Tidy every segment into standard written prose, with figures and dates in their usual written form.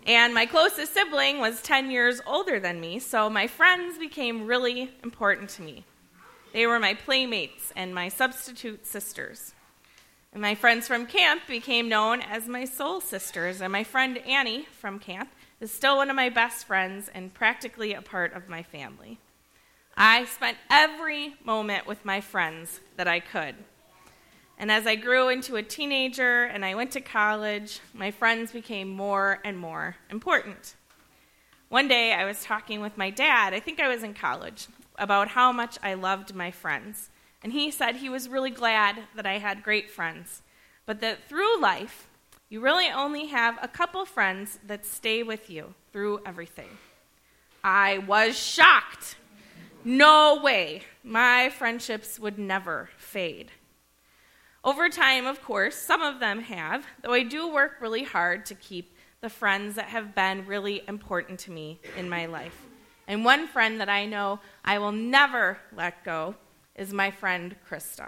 And my closest sibling was 10 years older than me, so my friends became really important to me. They were my playmates and my substitute sisters. And my friends from camp became known as my soul sisters, and my friend Annie from camp is still one of my best friends and practically a part of my family. I spent every moment with my friends that I could. And as I grew into a teenager and I went to college, my friends became more and more important. One day I was talking with my dad, I think I was in college, about how much I loved my friends. And he said he was really glad that I had great friends, but that through life, you really only have a couple friends that stay with you through everything. I was shocked. No way. My friendships would never fade. Over time, of course, some of them have, though I do work really hard to keep the friends that have been really important to me in my life. And one friend that I know I will never let go is my friend Krista.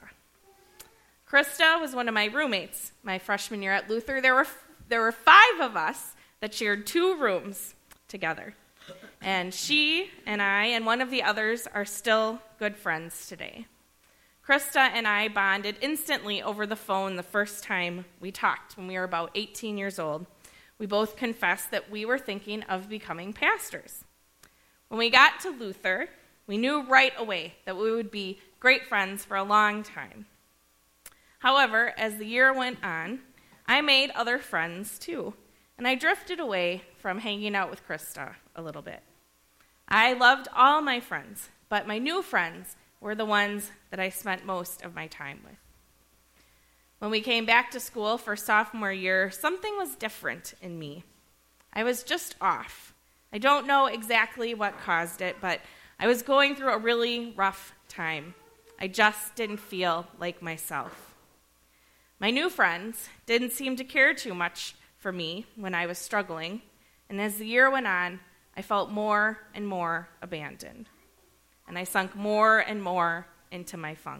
Krista was one of my roommates my freshman year at Luther. There were 5 of us that shared 2 rooms together. And she and I and one of the others are still good friends today. Krista and I bonded instantly over the phone the first time we talked when we were about 18 years old. We both confessed that we were thinking of becoming pastors. When we got to Luther, we knew right away that we would be great friends for a long time. However, as the year went on, I made other friends too, and I drifted away from hanging out with Krista a little bit. I loved all my friends, but my new friends were the ones that I spent most of my time with. When we came back to school for sophomore year, something was different in me. I was just off. I don't know exactly what caused it, but I was going through a really rough time. I just didn't feel like myself. My new friends didn't seem to care too much for me when I was struggling, and as the year went on, I felt more and more abandoned, and I sunk more and more into my funk.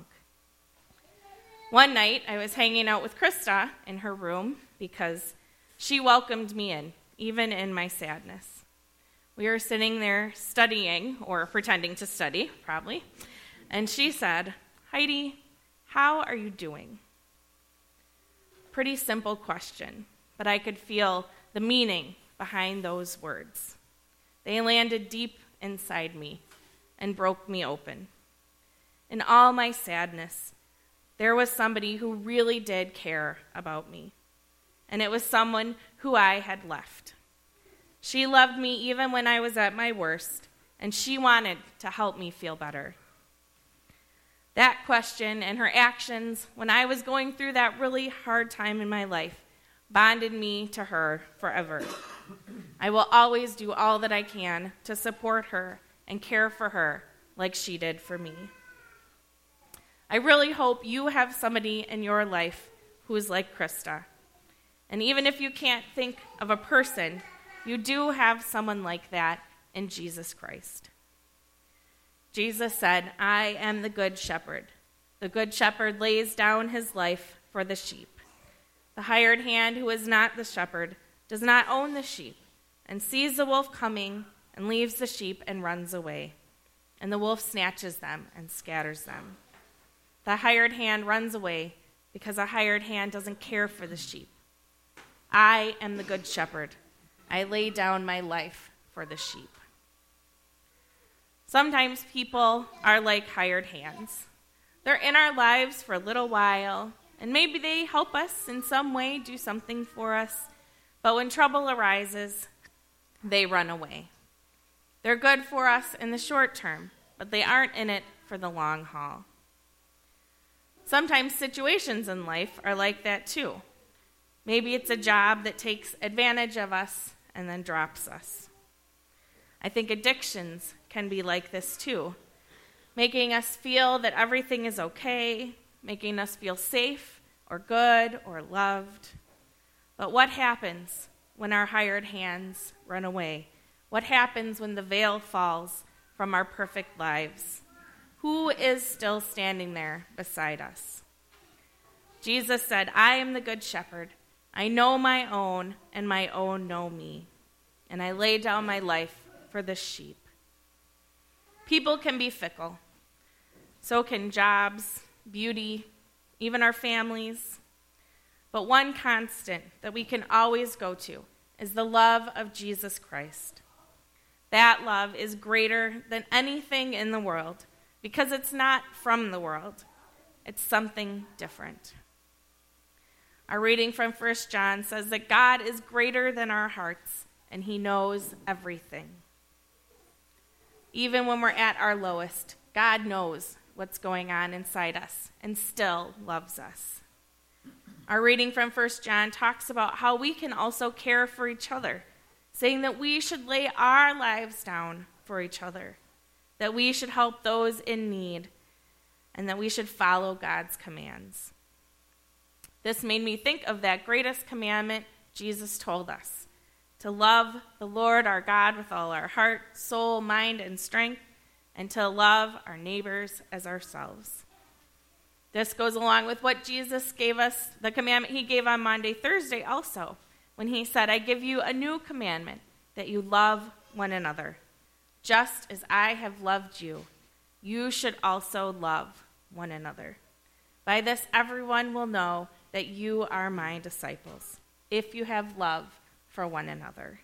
One night, I was hanging out with Krista in her room because she welcomed me in, even in my sadness. We were sitting there studying, or pretending to study, probably, and she said, "Heidi, how are you doing?" Pretty simple question, but I could feel the meaning behind those words. They landed deep inside me and broke me open. In all my sadness, there was somebody who really did care about me, and it was someone who I had left. She loved me even when I was at my worst, and she wanted to help me feel better. That question and her actions when I was going through that really hard time in my life bonded me to her forever. I will always do all that I can to support her and care for her like she did for me. I really hope you have somebody in your life who is like Krista. And even if you can't think of a person, you do have someone like that in Jesus Christ. Jesus said, "I am the good shepherd. The good shepherd lays down his life for the sheep. The hired hand who is not the shepherd does not own the sheep and sees the wolf coming and leaves the sheep and runs away. And the wolf snatches them and scatters them. The hired hand runs away because a hired hand doesn't care for the sheep. I am the good shepherd. I lay down my life for the sheep." Sometimes people are like hired hands. They're in our lives for a little while, and maybe they help us in some way, do something for us. But when trouble arises, they run away. They're good for us in the short term, but they aren't in it for the long haul. Sometimes situations in life are like that too. Maybe it's a job that takes advantage of us and then drops us. I think addictions can be like this too, making us feel that everything is okay, making us feel safe or good or loved. But what happens when our hired hands run away? What happens when the veil falls from our perfect lives? Who is still standing there beside us? Jesus said, "I am the good shepherd. I know my own, and my own know me." and I lay down my life for the sheep. People can be fickle. So can jobs, beauty, even our families. But one constant that we can always go to is the love of Jesus Christ. That love is greater than anything in the world because it's not from the world. It's something different. Our reading from 1 John says that God is greater than our hearts, and he knows everything. Even when we're at our lowest, God knows what's going on inside us and still loves us. Our reading from 1 John talks about how we can also care for each other, saying that we should lay our lives down for each other, that we should help those in need, and that we should follow God's commands. This made me think of that greatest commandment Jesus told us, to love the Lord our God with all our heart, soul, mind, and strength, and to love our neighbors as ourselves. This goes along with what Jesus gave us, the commandment he gave on Maundy Thursday also, when he said, I give you a new commandment, that you love one another. Just as I have loved you, you should also love one another. By this, everyone will know that you are my disciples, if you have love for one another.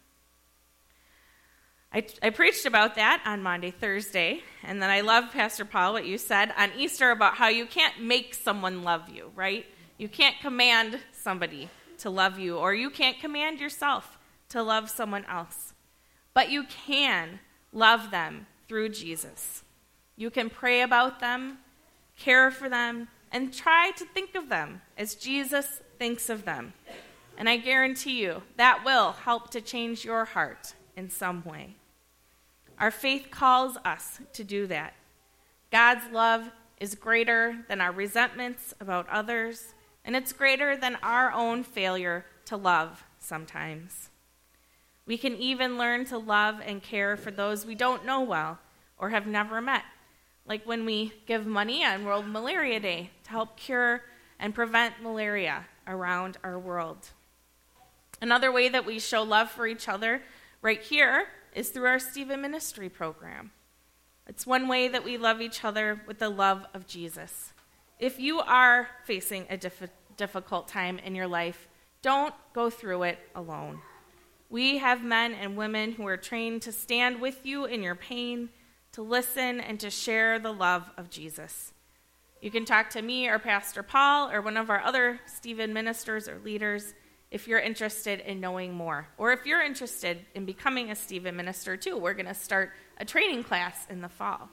I preached about that on Maundy Thursday, and then I love, Pastor Paul, what you said on Easter about how you can't make someone love you, right? You can't command somebody to love you, or you can't command yourself to love someone else. But you can love them through Jesus. You can pray about them, care for them, and try to think of them as Jesus thinks of them. And I guarantee you that will help to change your heart in some way. Our faith calls us to do that. God's love is greater than our resentments about others, and it's greater than our own failure to love sometimes. We can even learn to love and care for those we don't know well or have never met, like when we give money on World Malaria Day to help cure and prevent malaria around our world. Another way that we show love for each other right here is through our Stephen Ministry program. It's one way that we love each other with the love of Jesus. If you are facing a difficult time in your life, don't go through it alone. We have men and women who are trained to stand with you in your pain, to listen, and to share the love of Jesus. You can talk to me or Pastor Paul or one of our other Stephen ministers or leaders if you're interested in knowing more. Or if you're interested in becoming a Stephen minister too, we're going to start a training class in the fall.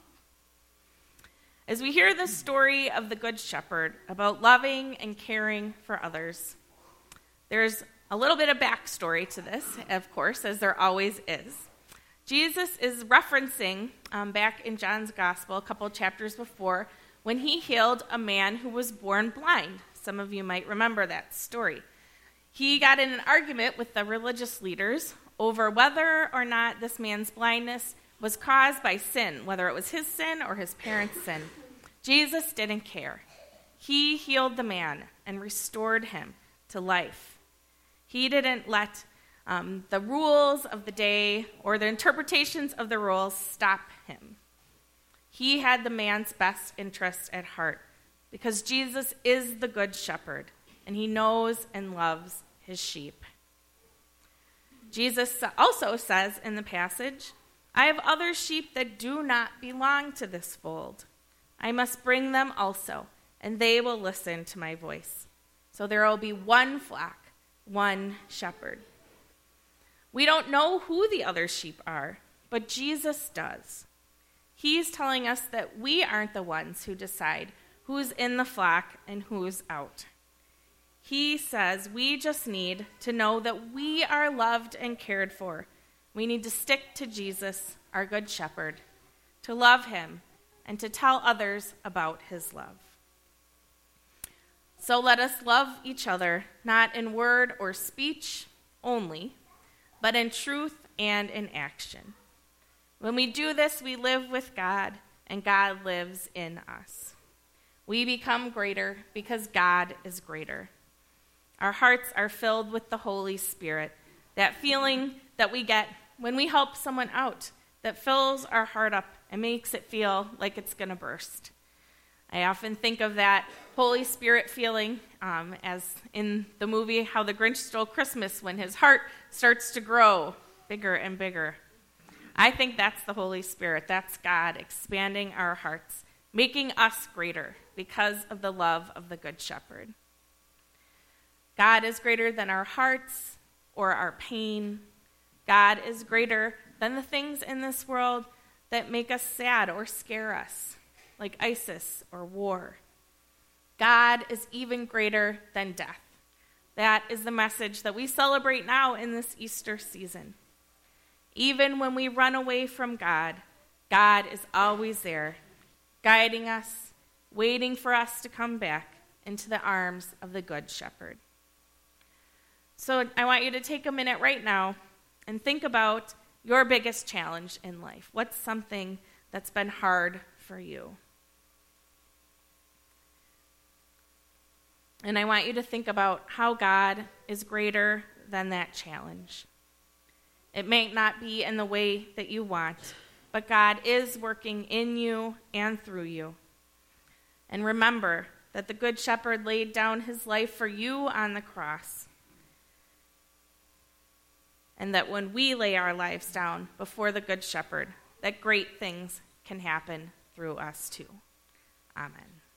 As we hear the story of the Good Shepherd about loving and caring for others, there's a little bit of backstory to this, of course, as there always is. Jesus is referencing back in John's Gospel, a couple chapters before, when he healed a man who was born blind. Some of you might remember that story. He got in an argument with the religious leaders over whether or not this man's blindness was caused by sin, whether it was his sin or his parents' sin. Jesus didn't care. He healed the man and restored him to life. He didn't let the rules of the day or the interpretations of the rules stop him. He had the man's best interest at heart because Jesus is the Good Shepherd, and he knows and loves his sheep. Jesus also says in the passage, I have other sheep that do not belong to this fold. I must bring them also, and they will listen to my voice. So there will be one flock, one shepherd. We don't know who the other sheep are, but Jesus does. He's telling us that we aren't the ones who decide who's in the flock and who's out. He says we just need to know that we are loved and cared for. We need to stick to Jesus, our Good Shepherd, to love him and to tell others about his love. So let us love each other, not in word or speech only, but in truth and in action. When we do this, we live with God, and God lives in us. We become greater because God is greater. Our hearts are filled with the Holy Spirit, that feeling that we get when we help someone out that fills our heart up and makes it feel like it's going to burst. I often think of that Holy Spirit feeling as in the movie How the Grinch Stole Christmas, when his heart starts to grow bigger and bigger. I think that's the Holy Spirit. That's God expanding our hearts, making us greater because of the love of the Good Shepherd. God is greater than our hearts or our pain. God is greater than the things in this world that make us sad or scare us, like ISIS or war. God is even greater than death. That is the message that we celebrate now in this Easter season. Even when we run away from God, God is always there, guiding us, waiting for us to come back into the arms of the Good Shepherd. So I want you to take a minute right now and think about your biggest challenge in life. What's something that's been hard for you? And I want you to think about how God is greater than that challenge. It may not be in the way that you want, but God is working in you and through you. And remember that the Good Shepherd laid down his life for you on the cross. And that when we lay our lives down before the Good Shepherd, that great things can happen through us too. Amen.